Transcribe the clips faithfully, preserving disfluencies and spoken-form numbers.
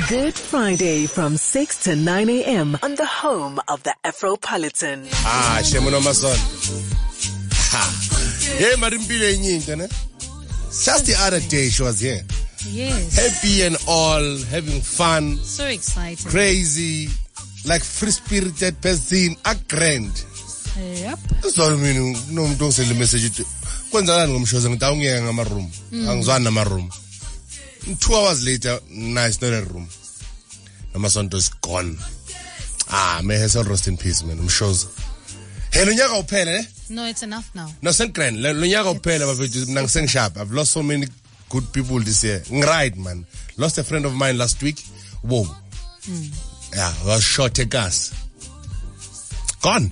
Good Friday from six to nine a.m. on the home of the Afropolitan. Ah, Shemono Mason. Ha. Hey, Marimpile Nyingene. Just the other day she was here. Yes. Happy and all, having fun. So excited. Crazy. Like free-spirited person. A grand. Yep. That's all I mean. No, don't send the message. Kwanza ngomshoza ngitawungiya ngama room. Angizwana nama room. Two hours later, nice, not a room. Namasonto is gone. Ah, may his soul rest in peace, man. I'm sure. Hey, lunyaka uphele, eh? No, it's enough now. No, send grand. Lunyaka uphele, but nang sing sharp. I've lost so many good people this year. Right, man. Lost a friend of mine last week. Whoa. Mm. Yeah, was shot a gas. Gone.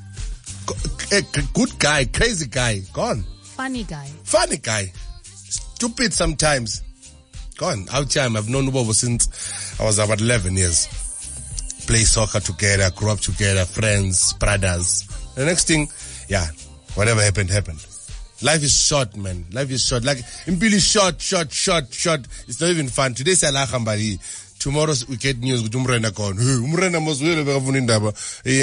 Good guy, crazy guy. Gone. Funny guy. Funny guy. Stupid sometimes. Gone. Out time. I've known Ubobo since I was about eleven years. Play soccer together, grew up together, friends, brothers. The next thing, yeah, whatever happened, happened. Life is short, man. Life is short. Like, impili short, short, short, short. It's not even fun. Today, say Allah Khambari. Tomorrow, we get news with Umrena gone. Umrena must really be in Daba.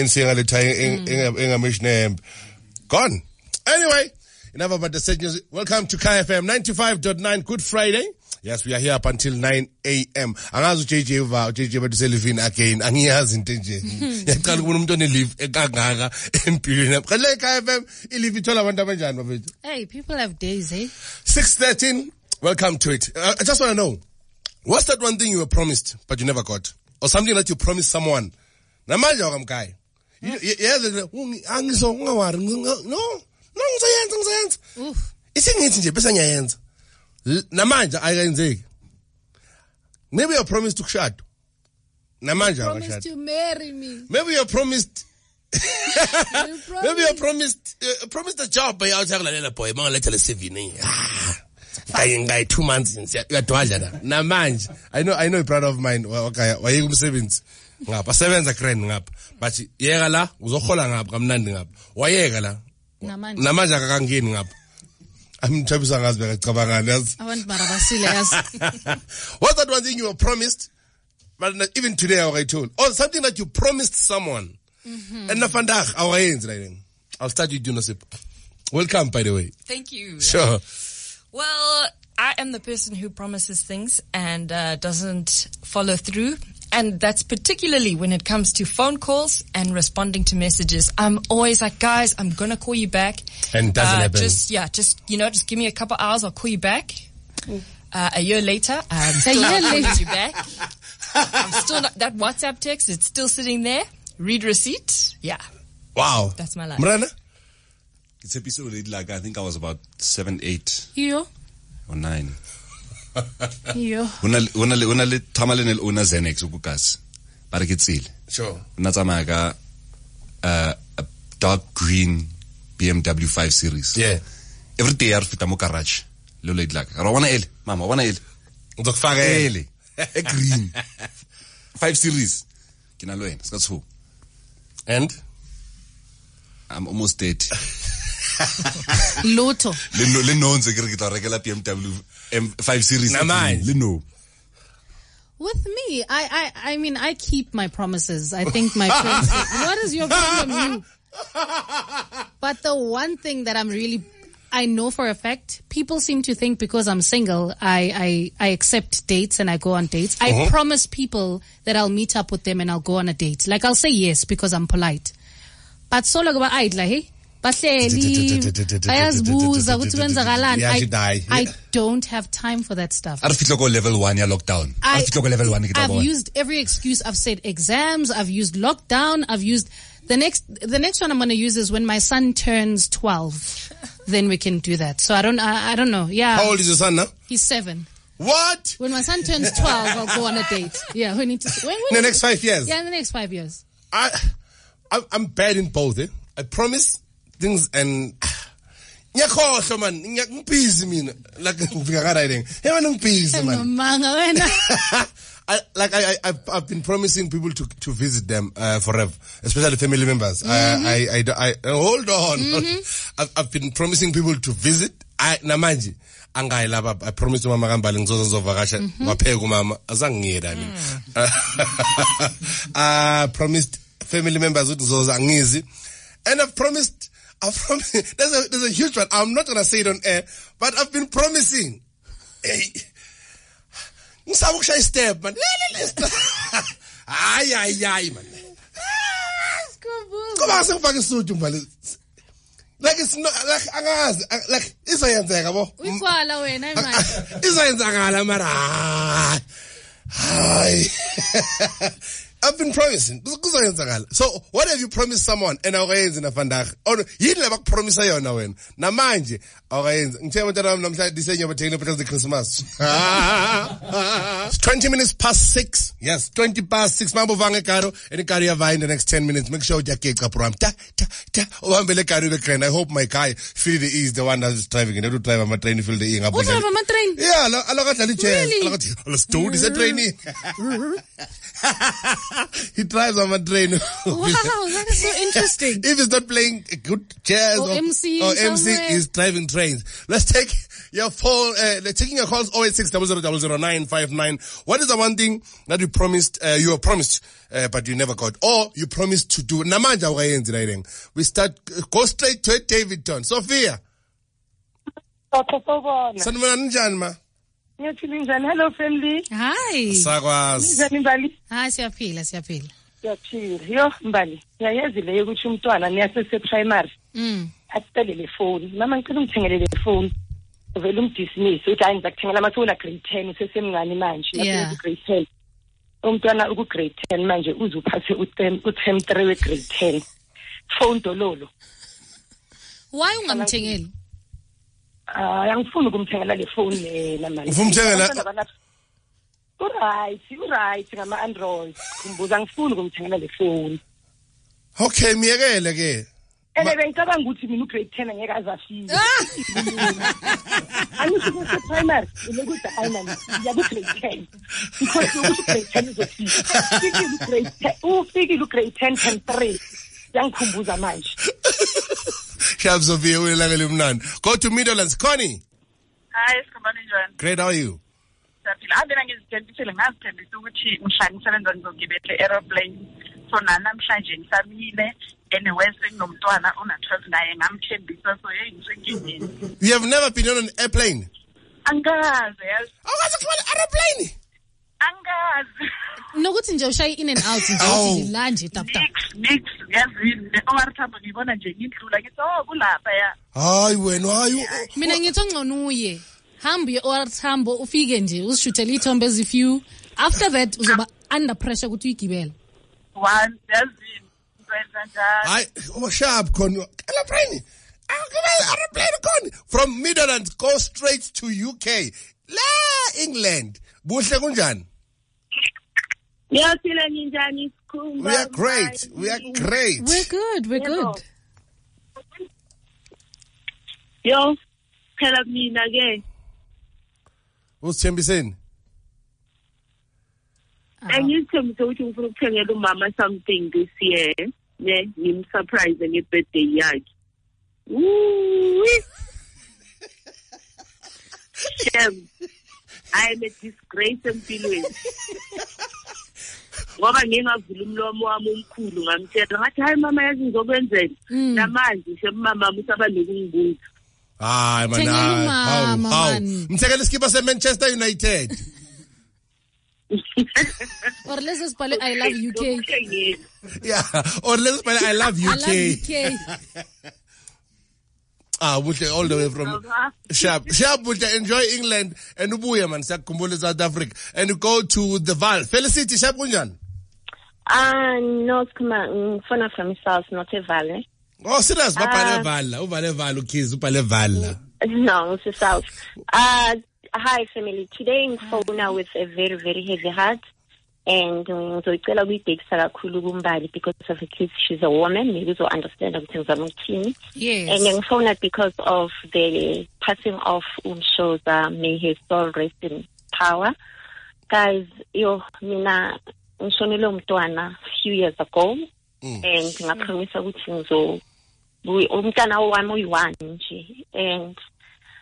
Gone. Anyway, enough about the sad news. Welcome to K F M ninety-five point nine. Good Friday. Yes, we are here up until nine a.m. Angazu J J uva, J J badu selivini again. Angiyazi into nje. Yaqala kubona umuntu onelive ekangaka empilweni. Qale K F M ilive ithola abantu abanjani bafethu? Hey, people have days, eh? six thirteen. Welcome to it. Uh, I just want to know, what's that one thing you were promised but you never got? Or something that you promised someone? Namanje wakamkai. Yeah, angizo ngawari. No. No, ngizoyenza ngizoyenza. Oof. Isingithi nje bese ngiyayenza. Namanje ayenzeki. Maybe you promised to kushada. Namanje You promised akashada. to marry me. Maybe you promised You promised. Maybe you promised uh, promised a job but you out lalela boy mangaletha le C V ni. Ah. Kaya ngai two months since uyadwaja la. Namanje I know I know a brother of mine okay wayeka umsebenzi ngapha sebenza grand ngapha but yeka la uzohola ngapha kamnandi ngapha. Wayeka la. Namanje. Namanje akangeni ngapha. I'm trying to ask What's that one thing you were promised? But even today, I told. Or something that you promised someone. Mm-hmm. And nafandak, our ends, I'll start with you, Nosip. Welcome, by the way. Thank you. Sure. Well, I am the person who promises things and uh, doesn't follow through. And that's particularly when it comes to phone calls and responding to messages. I'm always like, guys, I'm going to call you back. And it doesn't uh, happen. Just, yeah, just, you know, just give me a couple hours. I'll call you back. Uh, a year later, I'm still year not calling later. you back. I'm still not, that WhatsApp text, it's still sitting there. Read receipt. Yeah. Wow. That's my life. Mrana? It's episode eight, like I think I was about seven, eight you? or nine. You? Una una una le tamalene le una Xenex ukukas. Bara ke tsile. Sure. Una tsamaya ka uh, a dark green B M W five series. Yeah. Every day I fita mo garage. Lo le like. Ra wana ele, mama, wana ele. Uzokufaka ele. E green. five series. Kina lo yena, ska two. And I'm almost dead. Lotto. Le no le no nze ke re ke tla rekela B M W M five series. Namanje. Le no. With me, I, I, I mean, I keep my promises. I think my friends, what is your problem, you? But the one thing that I'm really, I know for a fact, people seem to think because I'm single, I, I, I accept dates and I go on dates. I Uh-huh. promise people that I'll meet up with them and I'll go on a date. Like I'll say yes because I'm polite. But so like about idla, hey? Bahleli, bayazibuza ukuthi kwenzakalani. I I don't have time for that stuff. Ar fitlo go level one ya lockdown. Ar I, fitlo go level one ke I've tabona. used every excuse. I've said exams. I've used lockdown. I've used the next. The next one I'm going to use is when my son turns twelve. Then we can do that. So I don't. I, I don't know. Yeah. how old is your son now? He's seven. What? When my son turns twelve, I'll go on a date. Yeah. We need to. When, when, In the next five years? Yeah, in the next five years. I, I I'm bad in both, eh? I promise things and ngiyakhohlwa man, ngiyakubhizi mina. Like ngifika ka riding. Hey man ngibhizi man. Manga wena. I, like I, I, I've, I've been promising people to to visit them uh, forever, especially family members. Mm-hmm. I, I, I, I, uh, hold on. Mm-hmm. I've, I've been promising people to visit I namanje angayi lapha I promise umama kaMbali ngizoza ngizovakasha wapheka umama azanginyela mina. I promised family members ukuthi ngizoza angizi and I've promised I've promised there's a there's a huge one. I'm not gonna say it on air, but I've been promising. Hey, ngisaba ukushaya step man. Ay ay ay man. Kuba sengifaka isudu Mbali. Like it's not like angazi like isayenzeka bo. Uyikwala wena imali. Isayenzakala mara. Hi. I've been promising. So what have you promised someone and awuyenzi na vandag? Or yini laba promise yona wena? Namanje awuyenzi. Ngithe mntana wami namhlanje disenyo bathengile because the Christmas. twenty minutes past six. Yes, twenty past six. Mambo vange karo and karo ya in the next ten minutes. Make sure you get program. Ta ta ta. Ohambele karo bekren. I hope my guy feel the ease the one that is driving. I don't drive my train feel the ease. What drive my train? Yeah, aloka dlala chairs. Really? Aloka let's do this trainee. He drives on a train. Wow, that is so interesting. If he's not playing good jazz or, or, M C, or M C, he's driving trains. Let's take your phone, uh, taking your calls oh eight six zero zero zero zero nine five nine. What is the one thing that you promised, uh, you were promised, uh, but you never got, or you promised to do? Namanja wayenzi writing. We start, uh, go straight to it, Davidton. Sophia. Sanibona njani ma? Hello family. Hi. Sakwazi. Hi, siyaphila siyaphila. Siyaphila. Yo Mbali. Yayazi leyo ukuthi umntwana niyasese primary. Mm. Acelele phone. Mama ngicela ungithengele le phone. Uvela umdismiss uthi hayi ngizakuthengela amaphone grade ten usesemncane manje. Yeah. Grade ten. Umntwana uku grade ten manje uzuphathe utem utem three we grade ten. Phone dololo. Why ungamthengeli? Ah, angifuni ukumthengela le phone lena manje. Ufuna umthengela? Alright, alright ngama Android. Ngimbuza ngifuni ukumthengela le phone. Okay, miyekele ke. Ene bengicabanga ukuthi mina u grade ten angeke azafika. Angisho ukuthi primary, ukuthi hayi man, ya ku grade ten. Because ukuthi grade ten uzofika. Ufike u grade ten, ufike u grade ten ten three. Yangikhumbuza manje. Shabs of you will like Go to Midlands. Connie. Hi, Skambani John. Great, how are you? I've been ngizithembisile ngazithembisa ukuthi mhlanje ngisebenza ngizogibela aeroplane. So nana mhlanje ngisamile anyway sekunomntwana una twelve naye ngamthembisa so hey ngisenkingeni. You have never been on an airplane? Angazi yazi. Awukaze ukufuna aeroplane? Angazi. Nokuthi nje ushaya in and out nje uthi la nje tap tap. Mix yazi O R Tambo ngibona nje ngidlula ngithi oh kulapha ya. Hayi wena hayi. Mina ngithi ongcono uye. Hamba ye O R Tambo ufike nje usishuthele ithombe ezifew. After that uzoba under pressure ukuthi uyigibele. One yazi kwenza njalo. Hayi oh sharp Connie. Aeroplane. Aeroplane Connie. From Midlands go straight to U K. La England. Buhle kunjani? Yeah, ninjani school. We are great. We are great. We're good. We're good. Yo, phela mina ke. Usithembiseni? Angithembisa ukuthi ngifuna ukuthengela umama something this year. Ne, ngimsurprise ngebirthday yakhe. Woo! Shem. I am a disgrace empilweni. Ngoba ngingavula umlomo wami omkhulu ngamtshela ngathi hayi mama yazi ngizokwenzela namanje nje mama usaba nokungibuza. Hayi mana. How how. Mthekele iskipa se Manchester United. Or let's just spell it I love U K. Yeah, or let's spell it I love U K. I love U K. Ah, all the way from Sharp. Sharp, enjoy England and ubuya man sakhumbula South Africa and you go to the Val. Felicity Sharp kunjani? Ah, no, skuma ngifona from South, not a Valley. Oh, serious, bapale Vala, ubale Vala kids, ubale Vala. No, it's South. Uh hi family. Today ngifona with a very very heavy heart. And ngizocela ukuyibhekisa kakhulu kuMbali because of the kids. She's a woman, maybe to understand ukuthi ngizamthini. Yes. And ngifona because of the passing of Umshoza, may his soul rest in power. Guys, yo mina ngishonele umntwana few years ago mm. and ngapromise ukuthi ngizo umntwana wami uyi-one nje and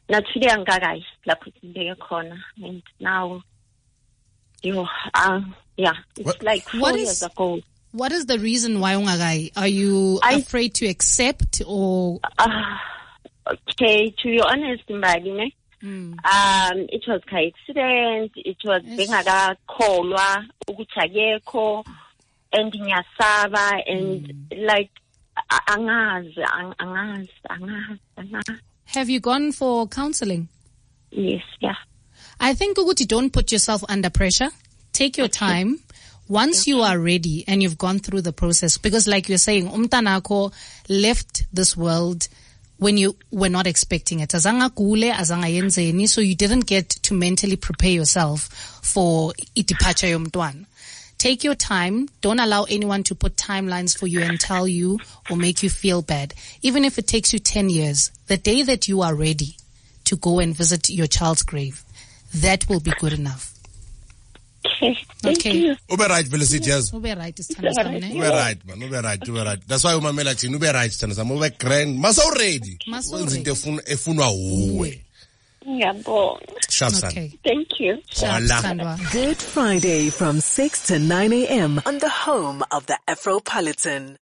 naturally angakayi lapho ngibeke khona, and now you uh, yeah, it's What- like four What is- years ago. What is the reason why ungagai? Are you I- afraid to accept or? Uh, okay, to be honest, Mbali, ne? Mm. Um, it was an accident. It was bengakakholwa ukuthi akekho, and ngiyasaba, and like a- angazi, ang- angazi, angazi, angazi. Have you gone for counseling? Yes, yeah. I think Uguti, don't put yourself under pressure. Take your time. Once you are ready and you've gone through the process, because like you're saying, umtanako left this world when you were not expecting it. Azanga kule, azanga yenzeni, so you didn't get to mentally prepare yourself for itipacha yomntwana. Take your time. Don't allow anyone to put timelines for you and tell you or make you feel bad. Even if it takes you ten years, the day that you are ready to go and visit your child's grave, that will be good enough. Okay, thank Okay. you. Ube right, Felicity, yes. Ube right, it's time ne? Ube right, man. Ube right, ube right. That's why umamela thina ube right thina sama ube grand. Maso ready. Maso Wenza into ready. efuna efunwa uwe. Ngiyabonga. Sharp son. Okay. Thank you. Sharp, Hola. Sandwa. Good Friday from six to nine a.m. on the home of the Afro Politan.